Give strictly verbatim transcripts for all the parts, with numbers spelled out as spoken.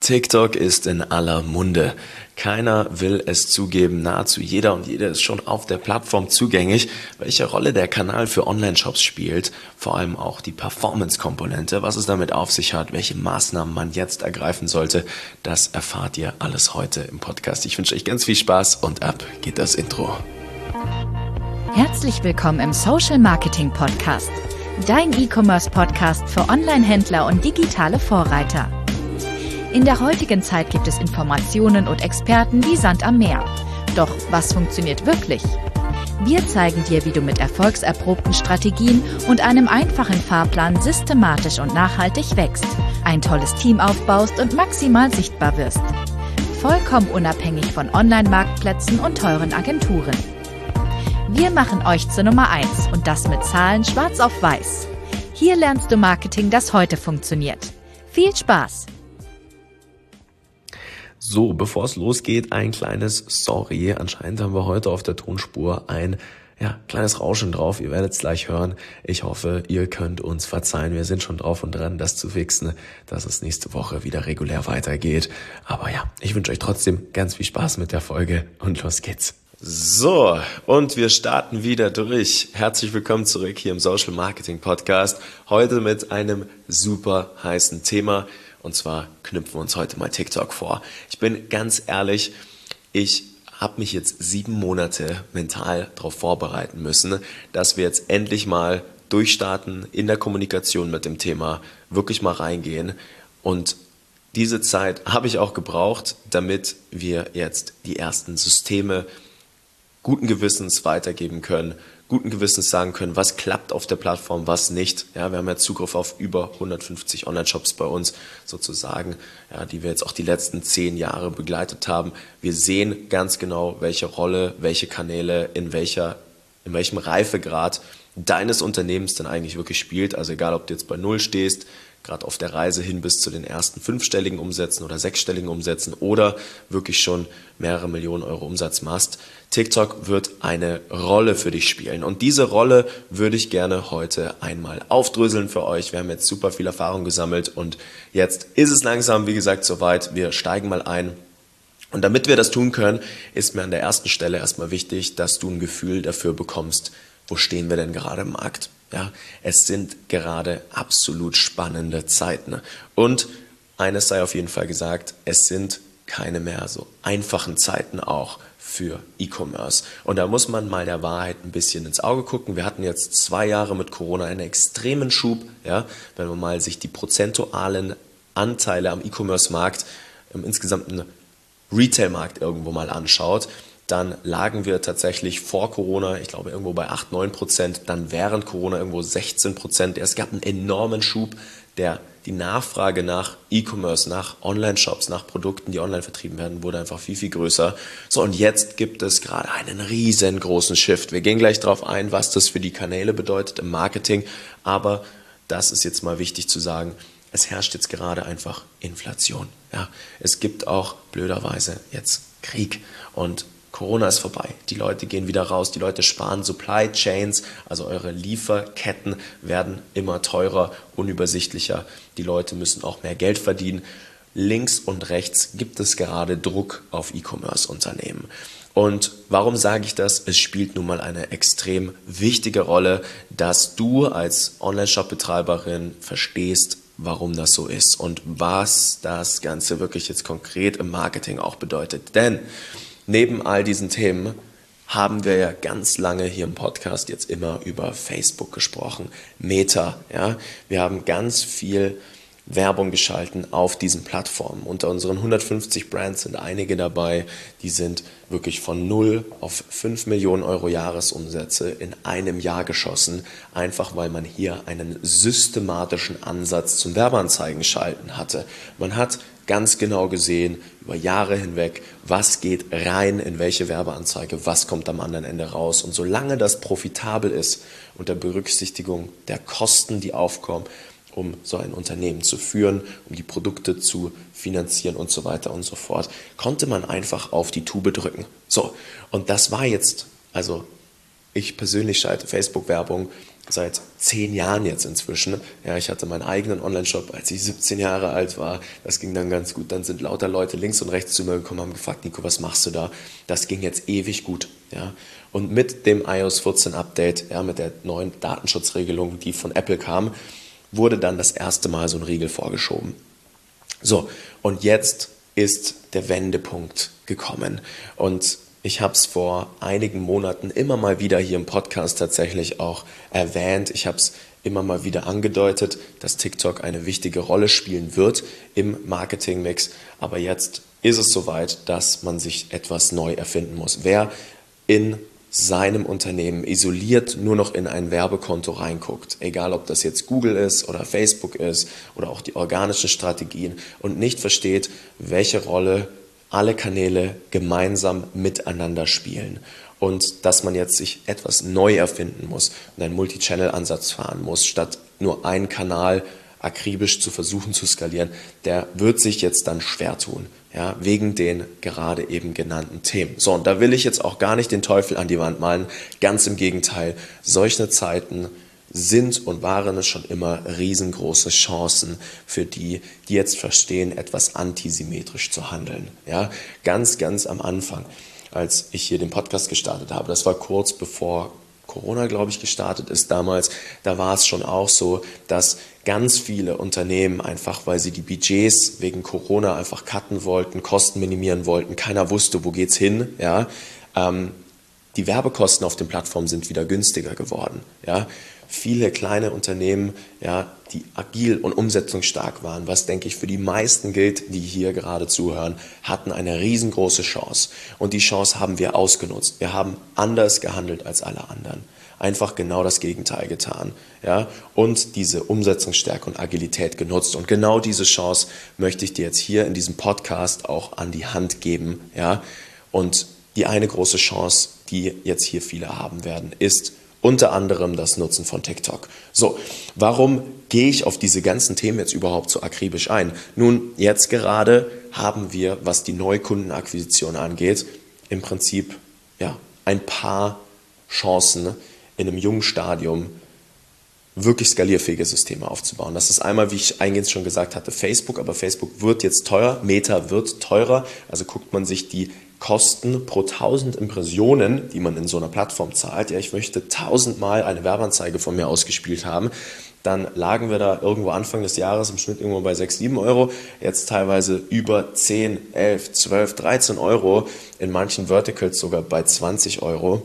TikTok ist in aller Munde. Keiner will es zugeben, nahezu jeder und jede ist schon auf der Plattform zugänglich. Welche Rolle der Kanal für Online-Shops spielt, vor allem auch die Performance-Komponente, was es damit auf sich hat, welche Maßnahmen man jetzt ergreifen sollte, das erfahrt ihr alles heute im Podcast. Ich wünsche euch ganz viel Spaß und ab geht das Intro. Herzlich willkommen im Social Marketing Podcast, dein E-Commerce-Podcast für Online-Händler und digitale Vorreiter. In der heutigen Zeit gibt es Informationen und Experten wie Sand am Meer. Doch was funktioniert wirklich? Wir zeigen dir, wie du mit erfolgserprobten Strategien und einem einfachen Fahrplan systematisch und nachhaltig wächst, ein tolles Team aufbaust und maximal sichtbar wirst. Vollkommen unabhängig von Online-Marktplätzen und teuren Agenturen. Wir machen euch zur Nummer eins und das mit Zahlen schwarz auf weiß. Hier lernst du Marketing, das heute funktioniert. Viel Spaß! So, bevor es losgeht, ein kleines Sorry. Anscheinend haben wir heute auf der Tonspur ein ja, kleines Rauschen drauf. Ihr werdet es gleich hören. Ich hoffe, ihr könnt uns verzeihen. Wir sind schon drauf und dran, das zu fixen, dass es nächste Woche wieder regulär weitergeht. Aber ja, ich wünsche euch trotzdem ganz viel Spaß mit der Folge und los geht's. So, und wir starten wieder durch. Herzlich willkommen zurück hier im Social Marketing Podcast. Heute mit einem super heißen Thema. Und zwar knüpfen wir uns heute mal TikTok vor. Ich bin ganz ehrlich, ich habe mich jetzt sieben Monate mental darauf vorbereiten müssen, dass wir jetzt endlich mal durchstarten in der Kommunikation mit dem Thema, wirklich mal reingehen. Und diese Zeit habe ich auch gebraucht, damit wir jetzt die ersten Systeme guten Gewissens weitergeben können, guten Gewissens sagen können, was klappt auf der Plattform, was nicht. Ja, wir haben ja Zugriff auf über hundertfünfzig Online-Shops bei uns sozusagen, ja, die wir jetzt auch die letzten zehn Jahre begleitet haben. Wir sehen ganz genau, welche Rolle, welche Kanäle, in welcher, in welchem Reifegrad deines Unternehmens denn eigentlich wirklich spielt. Also egal, ob du jetzt bei Null stehst, gerade auf der Reise hin bis zu den ersten fünfstelligen Umsätzen oder sechsstelligen Umsätzen oder wirklich schon mehrere Millionen Euro Umsatz machst. TikTok wird eine Rolle für dich spielen und diese Rolle würde ich gerne heute einmal aufdröseln für euch. Wir haben jetzt super viel Erfahrung gesammelt und jetzt ist es langsam, wie gesagt, soweit. Wir steigen mal ein. Und damit wir das tun können, ist mir an der ersten Stelle erstmal wichtig, dass du ein Gefühl dafür bekommst, wo stehen wir denn gerade im Markt? Ja, es sind gerade absolut spannende Zeiten. Und eines sei auf jeden Fall gesagt, es sind keine mehr so einfachen Zeiten auch für E-Commerce. Und da muss man mal der Wahrheit ein bisschen ins Auge gucken. Wir hatten jetzt zwei Jahre mit Corona einen extremen Schub. Ja, wenn man mal sich die prozentualen Anteile am E-Commerce-Markt, im insgesamten Retail-Markt irgendwo mal anschaut, dann lagen wir tatsächlich vor Corona, ich glaube irgendwo bei acht, neun Prozent, dann während Corona irgendwo sechzehn Prozent. Es gab einen enormen Schub, der die Nachfrage nach E-Commerce, nach Online-Shops, nach Produkten, die online vertrieben werden, wurde einfach viel, viel größer. So, und jetzt gibt es gerade einen riesengroßen Shift. Wir gehen gleich darauf ein, was das für die Kanäle bedeutet im Marketing, aber das ist jetzt mal wichtig zu sagen, es herrscht jetzt gerade einfach Inflation. Ja, es gibt auch blöderweise jetzt Krieg und Corona ist vorbei. Die Leute gehen wieder raus, die Leute sparen. Supply Chains, also eure Lieferketten, werden immer teurer, unübersichtlicher. Die Leute müssen auch mehr Geld verdienen. Links und rechts gibt es gerade Druck auf E-Commerce-Unternehmen. Und warum sage ich das? Es spielt nun mal eine extrem wichtige Rolle, dass du als Online-Shop-Betreiberin verstehst, warum das so ist und was das Ganze wirklich jetzt konkret im Marketing auch bedeutet. Denn neben all diesen Themen haben wir ja ganz lange hier im Podcast jetzt immer über Facebook gesprochen, Meta. Ja, wir haben ganz viel Werbung geschalten auf diesen Plattformen. Unter unseren hundertfünfzig Brands sind einige dabei, die sind wirklich von null auf fünf Millionen Euro Jahresumsätze in einem Jahr geschossen, einfach weil man hier einen systematischen Ansatz zum Werbeanzeigen schalten hatte. Man hat ganz genau gesehen, über Jahre hinweg, was geht rein in welche Werbeanzeige, was kommt am anderen Ende raus. Und solange das profitabel ist, unter Berücksichtigung der Kosten, die aufkommen, um so ein Unternehmen zu führen, um die Produkte zu finanzieren und so weiter und so fort, konnte man einfach auf die Tube drücken. So, und das war jetzt, also ich persönlich schalte Facebook-Werbung seit zehn Jahren jetzt inzwischen. Ja, ich hatte meinen eigenen Online-Shop, als ich siebzehn Jahre alt war. Das ging dann ganz gut. Dann sind lauter Leute links und rechts zu mir gekommen, haben gefragt, Nico, was machst du da? Das ging jetzt ewig gut. Ja. Und mit dem i O S vierzehn Update, ja, mit der neuen Datenschutzregelung, die von Apple kam, wurde dann das erste Mal so ein Riegel vorgeschoben. So, und jetzt ist der Wendepunkt gekommen. Und ich habe es vor einigen Monaten immer mal wieder hier im Podcast tatsächlich auch erwähnt. Ich habe es immer mal wieder angedeutet, dass TikTok eine wichtige Rolle spielen wird im Marketingmix. Aber jetzt ist es soweit, dass man sich etwas neu erfinden muss. Wer in seinem Unternehmen isoliert nur noch in ein Werbekonto reinguckt, egal ob das jetzt Google ist oder Facebook ist oder auch die organischen Strategien und nicht versteht, welche Rolle alle Kanäle gemeinsam miteinander spielen und dass man jetzt sich etwas neu erfinden muss und einen Multi-Channel-Ansatz fahren muss, statt nur einen Kanal akribisch zu versuchen zu skalieren, der wird sich jetzt dann schwer tun, ja, wegen den gerade eben genannten Themen. So, und da will ich jetzt auch gar nicht den Teufel an die Wand malen, ganz im Gegenteil, solche Zeiten sind und waren es schon immer riesengroße Chancen für die, die jetzt verstehen, etwas antisymmetrisch zu handeln. Ja, ganz, ganz am Anfang, als ich hier den Podcast gestartet habe, das war kurz bevor Corona, glaube ich, gestartet ist damals, da war es schon auch so, dass ganz viele Unternehmen einfach, weil sie die Budgets wegen Corona einfach cutten wollten, Kosten minimieren wollten, keiner wusste, wo geht's hin, ja, ähm, die Werbekosten auf den Plattformen sind wieder günstiger geworden, ja. Viele kleine Unternehmen, ja, die agil und umsetzungsstark waren, was, denke ich, für die meisten gilt, die hier gerade zuhören, hatten eine riesengroße Chance. Und die Chance haben wir ausgenutzt. Wir haben anders gehandelt als alle anderen. Einfach genau das Gegenteil getan. Ja, und diese Umsetzungsstärke und Agilität genutzt. Und genau diese Chance möchte ich dir jetzt hier in diesem Podcast auch an die Hand geben. Ja, und die eine große Chance, die jetzt hier viele haben werden, ist unter anderem das Nutzen von TikTok. So, warum gehe ich auf diese ganzen Themen jetzt überhaupt so akribisch ein? Nun, jetzt gerade haben wir, was die Neukundenakquisition angeht, im Prinzip ja, ein paar Chancen in einem jungen Stadium wirklich skalierfähige Systeme aufzubauen. Das ist einmal, wie ich eingehend schon gesagt hatte, Facebook, aber Facebook wird jetzt teuer, Meta wird teurer, also guckt man sich die Kosten pro tausend Impressionen, die man in so einer Plattform zahlt. Ja, ich möchte tausendmal eine Werbeanzeige von mir ausgespielt haben. Dann lagen wir da irgendwo Anfang des Jahres im Schnitt irgendwo bei sechs, sieben Euro. Jetzt teilweise über zehn, elf, zwölf, dreizehn Euro. In manchen Verticals sogar bei zwanzig Euro.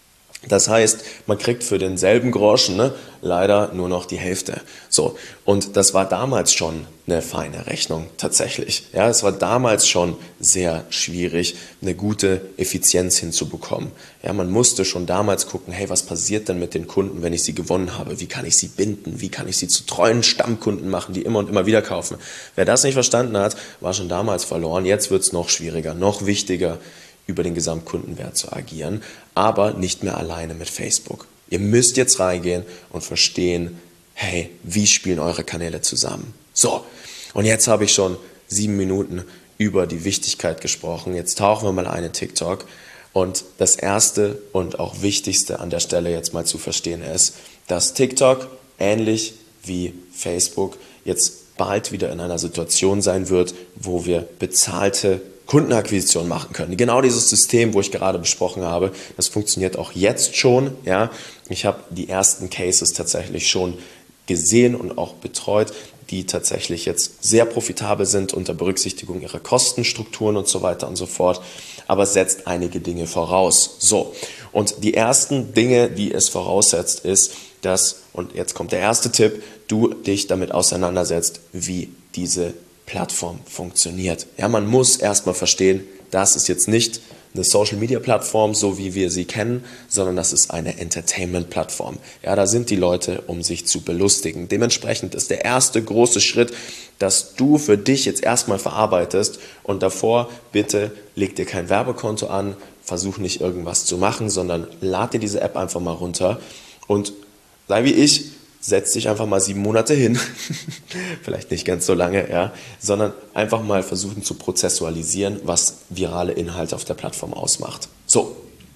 Das heißt, man kriegt für denselben Groschen, ne, leider nur noch die Hälfte. So, und das war damals schon eine feine Rechnung, tatsächlich. Ja, es war damals schon sehr schwierig, eine gute Effizienz hinzubekommen. Ja, man musste schon damals gucken, hey, was passiert denn mit den Kunden, wenn ich sie gewonnen habe? Wie kann ich sie binden? Wie kann ich sie zu treuen Stammkunden machen, die immer und immer wieder kaufen? Wer das nicht verstanden hat, war schon damals verloren. Jetzt wird es noch schwieriger, noch wichtiger, über den Gesamtkundenwert zu agieren, aber nicht mehr alleine mit Facebook. Ihr müsst jetzt reingehen und verstehen, hey, wie spielen eure Kanäle zusammen? So, und jetzt habe ich schon sieben Minuten über die Wichtigkeit gesprochen. Jetzt tauchen wir mal ein in TikTok. Und das Erste und auch Wichtigste an der Stelle jetzt mal zu verstehen ist, dass TikTok ähnlich wie Facebook jetzt bald wieder in einer Situation sein wird, wo wir bezahlte Kundenakquisition machen können. Genau dieses System, wo ich gerade besprochen habe, das funktioniert auch jetzt schon. Ja, ich habe die ersten Cases tatsächlich schon gesehen und auch betreut, die tatsächlich jetzt sehr profitabel sind unter Berücksichtigung ihrer Kostenstrukturen und so weiter und so fort. Aber es setzt einige Dinge voraus. So, und die ersten Dinge, die es voraussetzt, ist, dass, und jetzt kommt der erste Tipp, du dich damit auseinandersetzt, wie diese Plattform funktioniert. Ja, man muss erstmal verstehen, das ist jetzt nicht eine Social-Media-Plattform, so wie wir sie kennen, sondern das ist eine Entertainment-Plattform. Ja, da sind die Leute, um sich zu belustigen. Dementsprechend ist der erste große Schritt, dass du für dich jetzt erstmal verarbeitest und davor bitte leg dir kein Werbekonto an, versuch nicht irgendwas zu machen, sondern lad dir diese App einfach mal runter und sei wie ich, setz dich einfach mal sieben Monate hin, vielleicht nicht ganz so lange, ja, sondern einfach mal versuchen zu prozessualisieren, was virale Inhalte auf der Plattform ausmacht. So,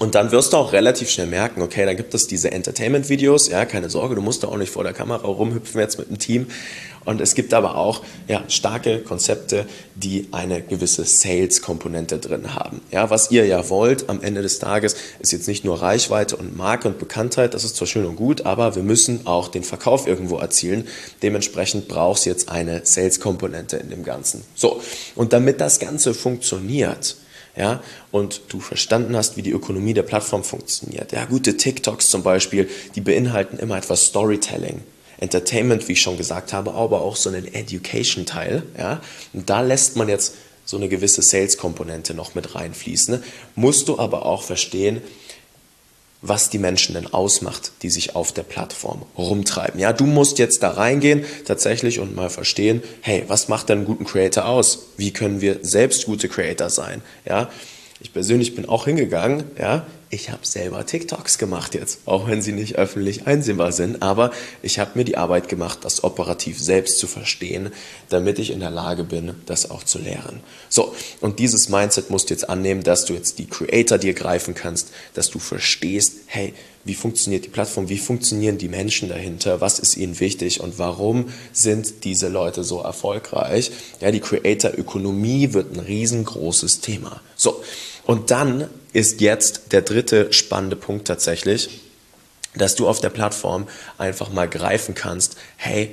Und dann wirst du auch relativ schnell merken, okay, dann gibt es diese Entertainment-Videos, ja, keine Sorge, du musst da auch nicht vor der Kamera rumhüpfen jetzt mit dem Team. Und es gibt aber auch ja, starke Konzepte, die eine gewisse Sales-Komponente drin haben. Ja, was ihr ja wollt am Ende des Tages, ist jetzt nicht nur Reichweite und Marke und Bekanntheit, das ist zwar schön und gut, aber wir müssen auch den Verkauf irgendwo erzielen. Dementsprechend brauchst du jetzt eine Sales-Komponente in dem Ganzen. So, und damit das Ganze funktioniert, ja, und du verstanden hast, wie die Ökonomie der Plattform funktioniert. Ja, gute TikToks zum Beispiel, die beinhalten immer etwas Storytelling, Entertainment, wie ich schon gesagt habe, aber auch so einen Education-Teil. Ja, und da lässt man jetzt so eine gewisse Sales-Komponente noch mit reinfließen. Musst du aber auch verstehen, was die Menschen denn ausmacht, die sich auf der Plattform rumtreiben. Ja, du musst jetzt da reingehen tatsächlich und mal verstehen, hey, was macht denn einen guten Creator aus? Wie können wir selbst gute Creator sein? Ja, ich persönlich bin auch hingegangen, ja, ich habe selber TikToks gemacht jetzt, auch wenn sie nicht öffentlich einsehbar sind, aber ich habe mir die Arbeit gemacht, das operativ selbst zu verstehen, damit ich in der Lage bin, das auch zu lernen. So, und dieses Mindset musst du jetzt annehmen, dass du jetzt die Creator dir greifen kannst, dass du verstehst, hey, wie funktioniert die Plattform, wie funktionieren die Menschen dahinter, was ist ihnen wichtig und warum sind diese Leute so erfolgreich. Ja, die Creator-Ökonomie wird ein riesengroßes Thema. So, und dann ist jetzt der dritte spannende Punkt tatsächlich, dass du auf der Plattform einfach mal greifen kannst, hey,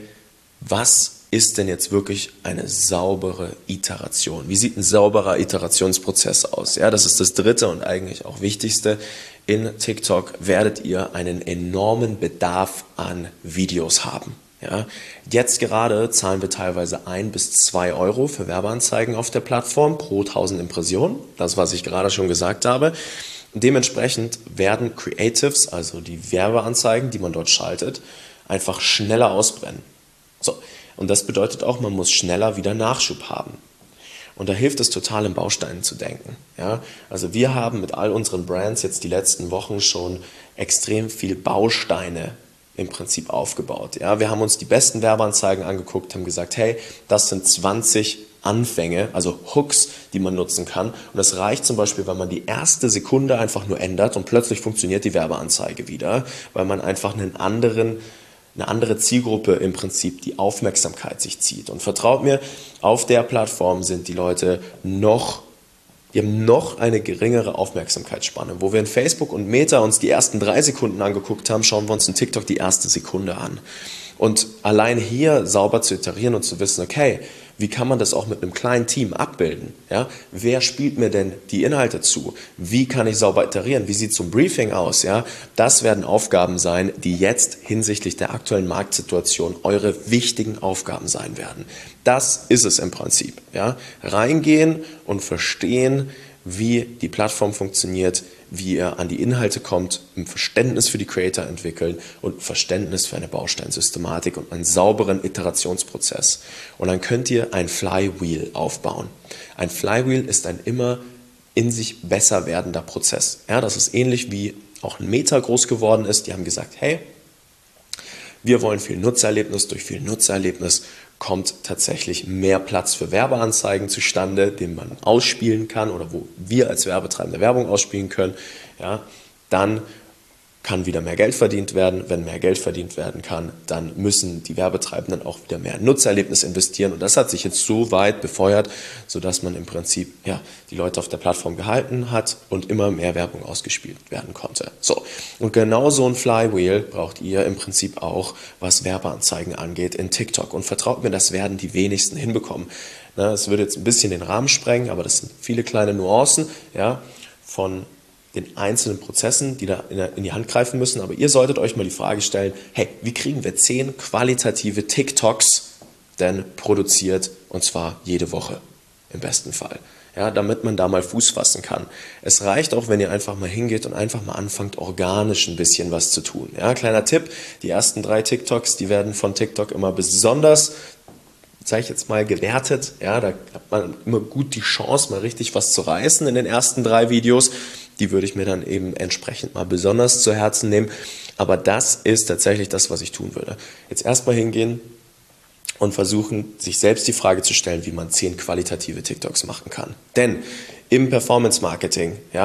was ist denn jetzt wirklich eine saubere Iteration? Wie sieht ein sauberer Iterationsprozess aus? Ja, das ist das dritte und eigentlich auch wichtigste. In TikTok werdet ihr einen enormen Bedarf an Videos haben. Ja, jetzt gerade zahlen wir teilweise ein bis zwei Euro für Werbeanzeigen auf der Plattform pro tausend Impressionen. Das, was ich gerade schon gesagt habe. Dementsprechend werden Creatives, also die Werbeanzeigen, die man dort schaltet, einfach schneller ausbrennen. So, und das bedeutet auch, man muss schneller wieder Nachschub haben. Und da hilft es total, in Bausteinen zu denken. Ja, also wir haben mit all unseren Brands jetzt die letzten Wochen schon extrem viel Bausteine im Prinzip aufgebaut. Ja, wir haben uns die besten Werbeanzeigen angeguckt, haben gesagt, hey, das sind zwanzig Anfänge, also Hooks, die man nutzen kann. Und das reicht zum Beispiel, wenn man die erste Sekunde einfach nur ändert und plötzlich funktioniert die Werbeanzeige wieder, weil man einfach einen anderen, eine andere Zielgruppe im Prinzip die Aufmerksamkeit sich zieht. Und vertraut mir, auf der Plattform sind die Leute noch Die haben noch eine geringere Aufmerksamkeitsspanne. Wo wir in Facebook und Meta uns die ersten drei Sekunden angeguckt haben, schauen wir uns in TikTok die erste Sekunde an. Und allein hier sauber zu iterieren und zu wissen, okay, wie kann man das auch mit einem kleinen Team abbilden? Ja? Wer spielt mir denn die Inhalte zu? Wie kann ich sauber iterieren? Wie sieht so ein Briefing aus? Ja? Das werden Aufgaben sein, die jetzt hinsichtlich der aktuellen Marktsituation eure wichtigen Aufgaben sein werden. Das ist es im Prinzip. Ja? Reingehen und verstehen, wie die Plattform funktioniert, wie ihr an die Inhalte kommt, ein Verständnis für die Creator entwickeln und ein Verständnis für eine Bausteinsystematik und einen sauberen Iterationsprozess. Und dann könnt ihr ein Flywheel aufbauen. Ein Flywheel ist ein immer in sich besser werdender Prozess. Ja, das ist ähnlich wie auch ein Meta groß geworden ist. Die haben gesagt, hey, wir wollen viel Nutzererlebnis, durch viel Nutzererlebnis kommt tatsächlich mehr Platz für Werbeanzeigen zustande, den man ausspielen kann oder wo wir als Werbetreibende Werbung ausspielen können. Ja, dann kann wieder mehr Geld verdient werden. Wenn mehr Geld verdient werden kann, dann müssen die Werbetreibenden auch wieder mehr in Nutzererlebnis investieren. Und das hat sich jetzt so weit befeuert, sodass man im Prinzip ja, die Leute auf der Plattform gehalten hat und immer mehr Werbung ausgespielt werden konnte. So. Und genau so ein Flywheel braucht ihr im Prinzip auch, was Werbeanzeigen angeht, in TikTok. Und vertraut mir, das werden die wenigsten hinbekommen. Es würde jetzt ein bisschen den Rahmen sprengen, aber das sind viele kleine Nuancen, ja, von den einzelnen Prozessen, die da in die Hand greifen müssen. Aber ihr solltet euch mal die Frage stellen, hey, wie kriegen wir zehn qualitative TikToks denn produziert, und zwar jede Woche im besten Fall, ja, damit man da mal Fuß fassen kann. Es reicht auch, wenn ihr einfach mal hingeht und einfach mal anfangt, organisch ein bisschen was zu tun. Ja, kleiner Tipp, die ersten drei TikToks, die werden von TikTok immer besonders, sage ich jetzt mal, gewertet. Ja, da hat man immer gut die Chance, mal richtig was zu reißen in den ersten drei Videos. Die würde ich mir dann eben entsprechend mal besonders zu Herzen nehmen. Aber das ist tatsächlich das, was ich tun würde. Jetzt erstmal hingehen und versuchen, sich selbst die Frage zu stellen, wie man zehn qualitative TikToks machen kann. Denn im Performance-Marketing, ja,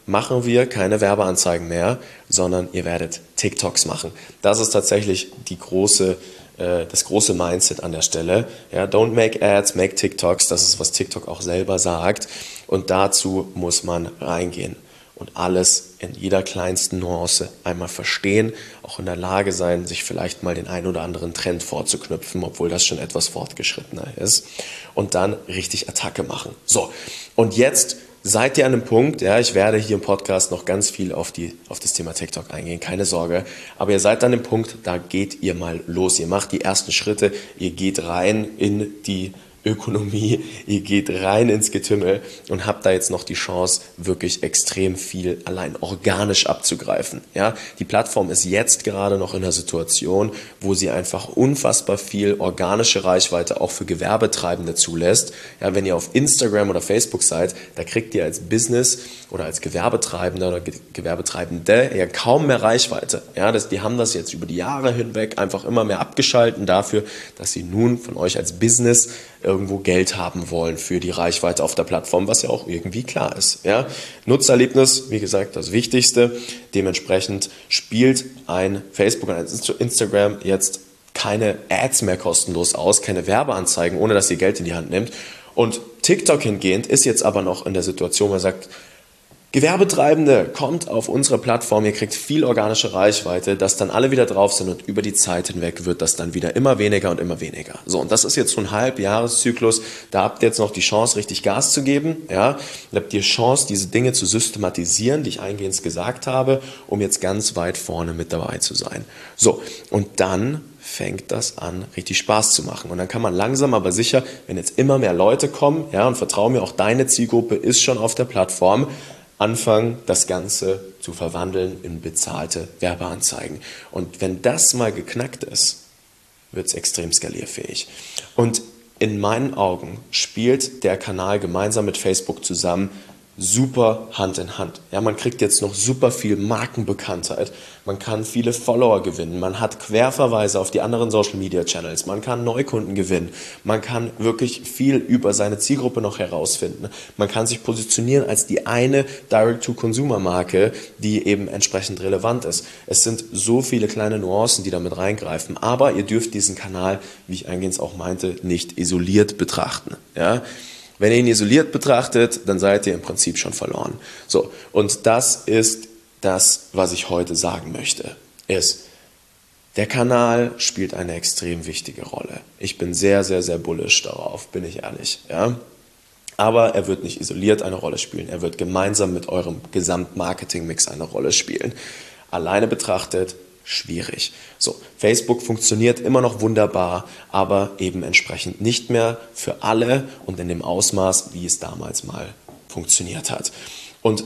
machen wir keine Werbeanzeigen mehr, sondern ihr werdet TikToks machen. Das ist tatsächlich die große, äh, das große Mindset an der Stelle. Ja, don't make ads, make TikToks. Das ist, was TikTok auch selber sagt. Und dazu muss man reingehen und alles in jeder kleinsten Nuance einmal verstehen, auch in der Lage sein, sich vielleicht mal den einen oder anderen Trend vorzuknüpfen, obwohl das schon etwas fortgeschrittener ist, und dann richtig Attacke machen. So, und jetzt seid ihr an einem Punkt, ja, ich werde hier im Podcast noch ganz viel auf, die, auf das Thema TikTok eingehen, keine Sorge, aber ihr seid an dem Punkt, da geht ihr mal los, ihr macht die ersten Schritte, ihr geht rein in die Ökonomie, ihr geht rein ins Getümmel und habt da jetzt noch die Chance, wirklich extrem viel allein organisch abzugreifen. Ja, die Plattform ist jetzt gerade noch in einer Situation, wo sie einfach unfassbar viel organische Reichweite auch für Gewerbetreibende zulässt. Ja, wenn ihr auf Instagram oder Facebook seid, da kriegt ihr als Business oder als Gewerbetreibender oder Gewerbetreibende ja kaum mehr Reichweite. Ja, das, die haben das jetzt über die Jahre hinweg einfach immer mehr abgeschalten dafür, dass sie nun von euch als Business irgendwo Geld haben wollen für die Reichweite auf der Plattform, was ja auch irgendwie klar ist. Ja? Nutzererlebnis, wie gesagt, das Wichtigste. Dementsprechend spielt ein Facebook und ein Instagram jetzt keine Ads mehr kostenlos aus, keine Werbeanzeigen, ohne dass ihr Geld in die Hand nimmt. Und TikTok hingehend ist jetzt aber noch in der Situation, wo man sagt, Gewerbetreibende, kommt auf unsere Plattform, ihr kriegt viel organische Reichweite, dass dann alle wieder drauf sind und über die Zeit hinweg wird das dann wieder immer weniger und immer weniger. So, und das ist jetzt so ein Halbjahreszyklus, da habt ihr jetzt noch die Chance, richtig Gas zu geben, ja, da habt ihr Chance, diese Dinge zu systematisieren, die ich eingehend gesagt habe, um jetzt ganz weit vorne mit dabei zu sein. So, und dann fängt das an, richtig Spaß zu machen. Und dann kann man langsam, aber sicher, wenn jetzt immer mehr Leute kommen, ja, und vertrau mir, auch deine Zielgruppe ist schon auf der Plattform, anfangen, das Ganze zu verwandeln in bezahlte Werbeanzeigen. Und wenn das mal geknackt ist, wird es extrem skalierfähig. Und in meinen Augen spielt der Kanal gemeinsam mit Facebook zusammen super Hand in Hand. Ja, man kriegt jetzt noch super viel Markenbekanntheit, man kann viele Follower gewinnen, man hat Querverweise auf die anderen Social Media Channels, man kann Neukunden gewinnen, man kann wirklich viel über seine Zielgruppe noch herausfinden, man kann sich positionieren als die eine Direct-to-Consumer-Marke, die eben entsprechend relevant ist. Es sind so viele kleine Nuancen, die damit reingreifen, aber ihr dürft diesen Kanal, wie ich eingehend auch meinte, nicht isoliert betrachten. Ja? Wenn ihr ihn isoliert betrachtet, dann seid ihr im Prinzip schon verloren. So, und das ist das, was ich heute sagen möchte, ist, der Kanal spielt eine extrem wichtige Rolle. Ich bin sehr, sehr, sehr bullish darauf, bin ich ehrlich. Ja? Aber er wird nicht isoliert eine Rolle spielen, er wird gemeinsam mit eurem Gesamtmarketing-Mix eine Rolle spielen. Alleine betrachtet, schwierig. So, Facebook funktioniert immer noch wunderbar, aber eben entsprechend nicht mehr für alle und in dem Ausmaß, wie es damals mal funktioniert hat. Und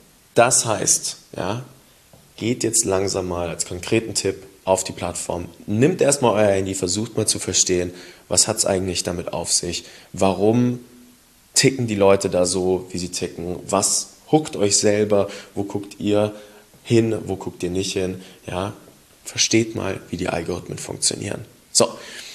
das heißt, ja, geht jetzt langsam mal als konkreten Tipp auf die Plattform, nimmt erstmal euer Handy, versucht mal zu verstehen, was hat es eigentlich damit auf sich, warum ticken die Leute da so, wie sie ticken, was hookt euch selber, wo guckt ihr hin, wo guckt ihr nicht hin, ja, versteht mal, wie die Algorithmen funktionieren. So,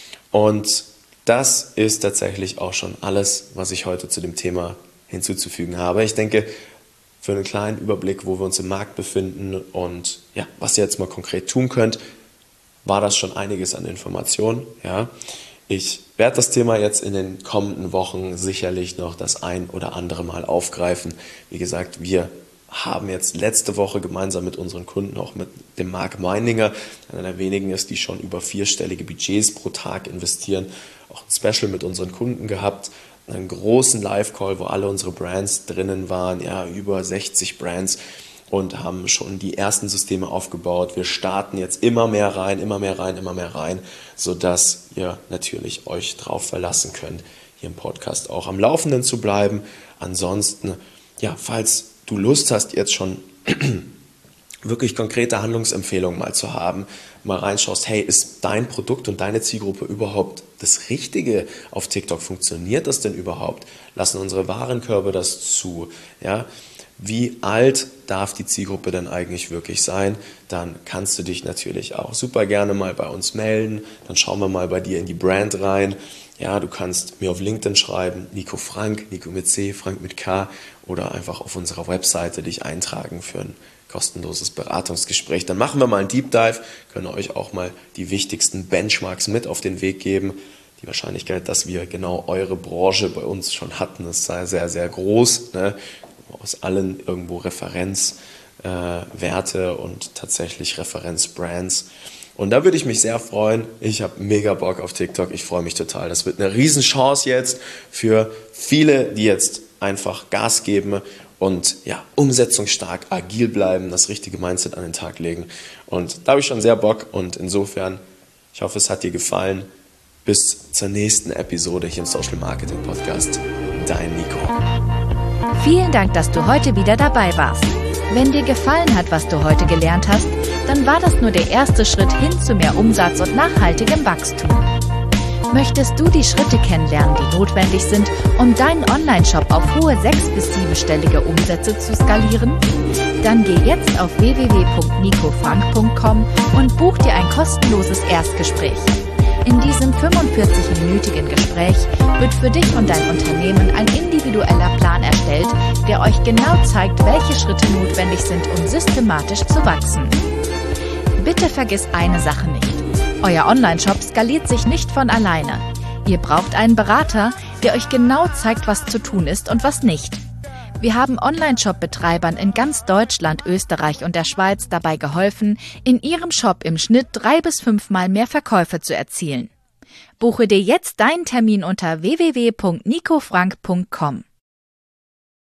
und das ist tatsächlich auch schon alles, was ich heute zu dem Thema hinzuzufügen habe. Ich denke, für einen kleinen Überblick, wo wir uns im Markt befinden und ja, was ihr jetzt mal konkret tun könnt, war das schon einiges an Informationen. Ja. Ich werde das Thema jetzt in den kommenden Wochen sicherlich noch das ein oder andere Mal aufgreifen. Wie gesagt, wir haben jetzt letzte Woche gemeinsam mit unseren Kunden, auch mit dem Marc Meininger, einer der wenigen ist, die schon über vierstellige Budgets pro Tag investieren, auch ein Special mit unseren Kunden gehabt, einen großen Live-Call, wo alle unsere Brands drinnen waren, ja, über sechzig Brands, und haben schon die ersten Systeme aufgebaut. Wir starten jetzt immer mehr rein, immer mehr rein, immer mehr rein, sodass ihr natürlich euch drauf verlassen könnt, hier im Podcast auch am Laufenden zu bleiben. Ansonsten, ja, falls du Lust hast, jetzt schon wirklich konkrete Handlungsempfehlungen mal zu haben, mal reinschaust, hey, ist dein Produkt und deine Zielgruppe überhaupt das Richtige auf TikTok? Funktioniert das denn überhaupt? Lassen unsere Warenkörbe das zu? Ja? wie alt darf die Zielgruppe denn eigentlich wirklich sein, dann kannst du dich natürlich auch super gerne mal bei uns melden. Dann schauen wir mal bei dir in die Brand rein. Ja, du kannst mir auf LinkedIn schreiben, Nico Frank, Nico mit C, Frank mit K, oder einfach auf unserer Webseite dich eintragen für ein kostenloses Beratungsgespräch. Dann machen wir mal einen Deep Dive, können euch auch mal die wichtigsten Benchmarks mit auf den Weg geben. Die Wahrscheinlichkeit, dass wir genau eure Branche bei uns schon hatten, ist sehr, sehr, sehr groß. Ne? Aus allen irgendwo Referenzwerte äh, und tatsächlich Referenzbrands. Und da würde ich mich sehr freuen. Ich habe mega Bock auf TikTok. Ich freue mich total. Das wird eine Riesenchance jetzt für viele, die jetzt einfach Gas geben und ja, umsetzungsstark, agil bleiben, das richtige Mindset an den Tag legen. Und da habe ich schon sehr Bock. Und insofern, ich hoffe, es hat dir gefallen. Bis zur nächsten Episode hier im Social Marketing Podcast. Dein Nico. Vielen Dank, dass du heute wieder dabei warst. Wenn dir gefallen hat, was du heute gelernt hast, dann war das nur der erste Schritt hin zu mehr Umsatz und nachhaltigem Wachstum. Möchtest du die Schritte kennenlernen, die notwendig sind, um deinen Online-Shop auf hohe sechs- bis siebenstellige Umsätze zu skalieren? Dann geh jetzt auf w w w punkt nico frank punkt com und buch dir ein kostenloses Erstgespräch. In diesem fünfundvierzig-minütigen Gespräch wird für dich und dein Unternehmen ein individueller Plan erstellt, der euch genau zeigt, welche Schritte notwendig sind, um systematisch zu wachsen. Bitte vergiss eine Sache nicht. Euer Online-Shop skaliert sich nicht von alleine. Ihr braucht einen Berater, der euch genau zeigt, was zu tun ist und was nicht. Wir haben Online-Shop-Betreibern in ganz Deutschland, Österreich und der Schweiz dabei geholfen, in ihrem Shop im Schnitt drei bis fünfmal mehr Verkäufe zu erzielen. Buche dir jetzt deinen Termin unter w w w punkt nico frank punkt com.